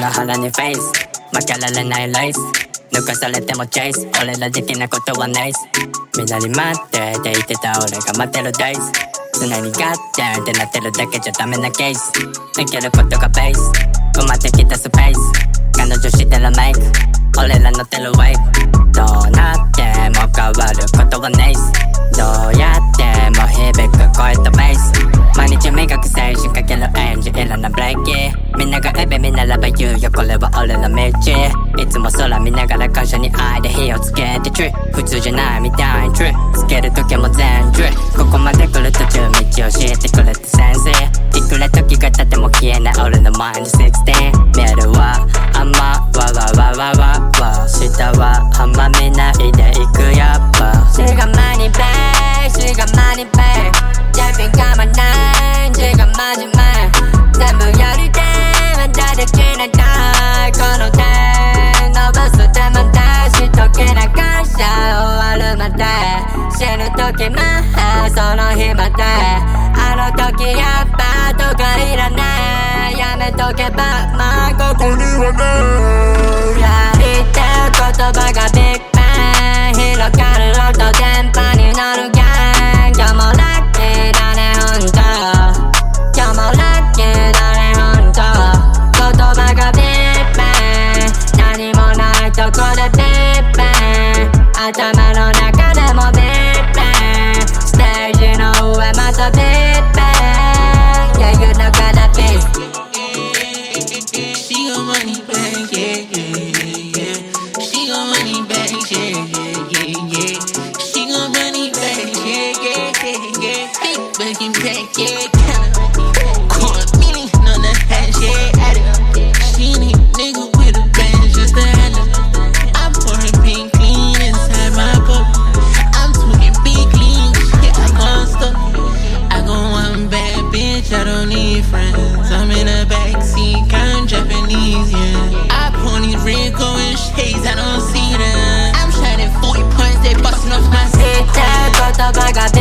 腹にフェイス負けられないレース抜かされてもチェイス俺ら的なことはナイスみんなに待ってって言ってた俺が待ってるデイズ常にガッテンってなってるだけじゃダメなケース抜けることがベース埋まってきたスペース彼女してるメイク俺ら乗ってるウェイブどうなっても変わることはナイスどうやっても響く声とベース毎日磨く精神かけるエンジンいらなブレーキみんながエベ見ならば言うよこれは俺の道いつも空見ながら感謝に愛で火をつけてトリ普通じゃないみたいにトリつける時も全トリここまで来る途中道を教えてくれた先生いくら時が経っても消えない俺のマインド16見えるわあんまわわわわわわ下はあんま見ないでいくやっぱしがまにベイしがまにベイジャンピンがまない字がまじめ全部やりてまだできないこの手伸ばす手までしとけな感謝終わるまで死ぬ時までその日まであの時やっぱとかいらないやめとけばまあここにはないやりてる言葉がビッグバン広がる音電波に乗るガン今日もラッキーだねほんと今日もラッキーだねほんと言葉がビッグバン何もないとこでビッグバン頭の中でもビッグバンステージの上またビッグバン Yeah you know gotta be She gon' money back, yeah, yeah, yeah. She gon' money back, yeah, yeah, yeah, yeah. She gon' money back, yeah, yeah, yeah, yeah. Big back, back, yeah, kinda. Corn meaning on the hash, yeah, add it. She need nigga with a band just to handle. I'm pouring pink clean inside my cup. I'm smoking big clean, yeah, I'm monster. I go one bad bitch, I don't need friends. I'm in the backseat, kind Japanese, yeah. I point these Rico and shades, I don't see them. I'm shining 40 points, they busting off my seat. 言葉が